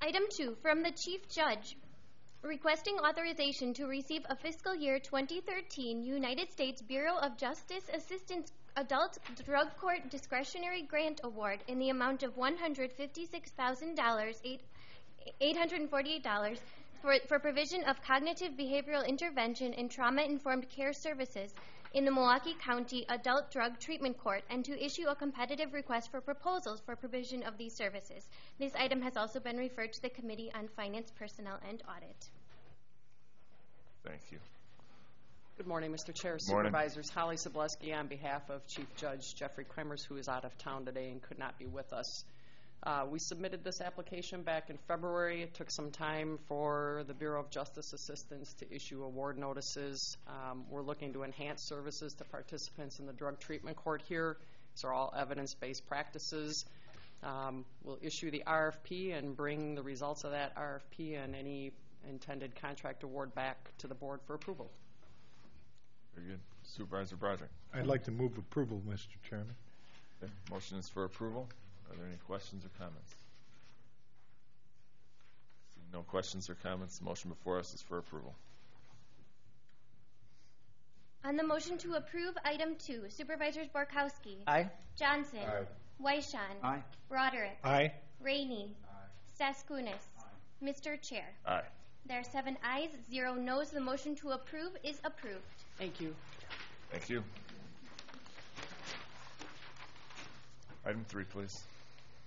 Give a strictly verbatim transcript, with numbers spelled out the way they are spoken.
Item two, from the Chief Judge, requesting authorization to receive a fiscal year twenty thirteen United States Bureau of Justice Assistance Adult Drug Court Discretionary Grant Award in the amount of one hundred fifty-six thousand eight hundred forty-eight dollars for, for provision of cognitive behavioral intervention and trauma-informed care services in the Milwaukee County Adult Drug Treatment Court, and to issue a competitive request for proposals for provision of these services. This item has also been referred to the Committee on Finance, Personnel, and Audit. Thank you. Good morning, Mister Chair, Morning. Supervisors. Holly Sobleski on behalf of Chief Judge Jeffrey Kremers, who is out of town today and could not be with us. Uh, we submitted this application back in February. It took some time for the Bureau of Justice Assistance to issue award notices. Um, we're looking to enhance services to participants in the drug treatment court here. These are all evidence-based practices. Um, we'll issue the R F P and bring the results of that R F P and any intended contract award back to the board for approval. Very good. Supervisor Broderick. I'd like to move approval, Mister Chairman. Okay. Motion is for approval. Are there any questions or comments? Seeing no questions or comments, the motion before us is for approval. On the motion to approve item two, Supervisors Borkowski. Aye. Johnson. Aye. Weishan. Aye. Broderick. Aye. Rainey. Saskunis. Mister Chair. Aye. There are seven ayes, zero noes. The motion to approve is approved. Thank you. Thank you. Item three, please.